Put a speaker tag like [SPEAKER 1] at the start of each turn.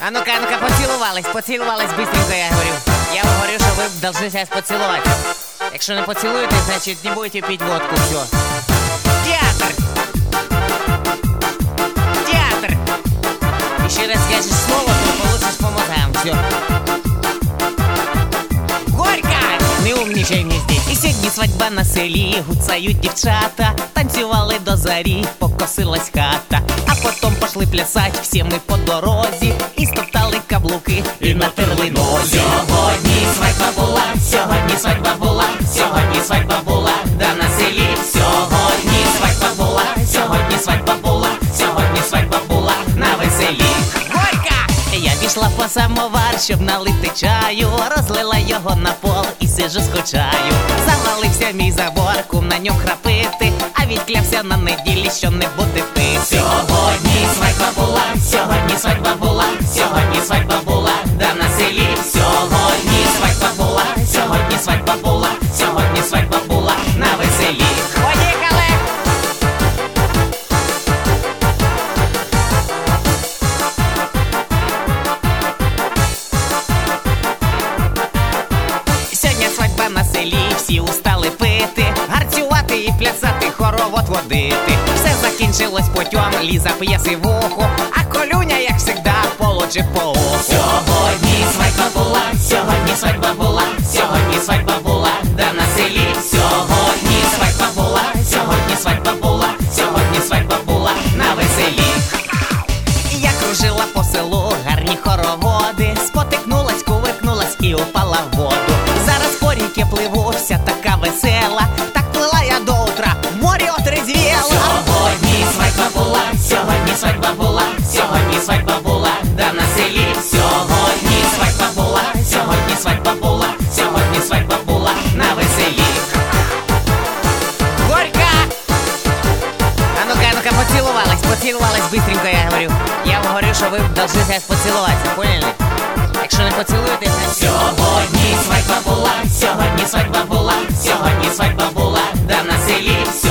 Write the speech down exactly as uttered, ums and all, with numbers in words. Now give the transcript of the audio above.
[SPEAKER 1] А ну-ка, а ну-ка, поцілувались, поцілувались быстренько, я говорю. Я говорю, что вы должны сейчас поцеловать. Якщо не поцілуєте, значит не будете пить водку, все. Театр! Театр! Еще раз скажешь слово, то получишь по мозгам, все. Горько! Не умничай мне здесь. І сьогодні свадьба на селі, гуцають дівчата, танцювали до зарі, покосилась хата. А потом пошли плясать всі ми по дорозі, і стоптали каблуки, і натерли нозі. Сьогодні свадьба була, сьогодні свадьба була, сьогодні свадьба була, да на селі. Сьогодні свадьба була, сьогодні свадьба була, сьогодні свадьба була на веселі. Горька! Я пішла по самовар, щоб налити чаю, розлила його на пол і сижу скучаю. Завалився мій забор, кум на ньому храпити, а відклявся на неділі, що не буде пити. Сьогодні свадьба була, сьогодні свадьба була, сьогодні свадьба була, да на селі. Сьогодні свадьба була, сьогодні свадьба була, сьогодні свадьба була на веселі. Поїхали! Сьогодні свадьба на селі, всі устали пити, гарцювати і плясати, хоровод водити. Все закінчилось путем, Ліза п'є сивуху, а Колюня, як завжди, получить по уху. Сьогодні свадьба була, сьогодні свадьба була, сьогодні свадьба була, да на селі. Сьогодні свадьба була, сьогодні свадьба була, сьогодні свадьба була на веселі. Я кружила по селу, гарні хороводи, спотикнулась, кувикнулась і упала в воду. Зараз по ріки пливу, вся така весела, так плила я до утра, в морі отрезвіла. Сьогодні свадьба була, сьогодні свадьба була, сьогодні свадьба була, да на селі. Сьогодні свадьба була, сьогодні свадьба була, сьогодні свадьба була на веселі. Горька! А ну-ка, а ну-ка, поцілувались, поцілувались быстренько, я говорю. Я говорю, що ви должны сейчас поцілуватися, поняли? Якщо не поцілуєте, значить... Сьогодні свадьба була, сьогодні свадьба була, сьогодні свадьба була, да на селі.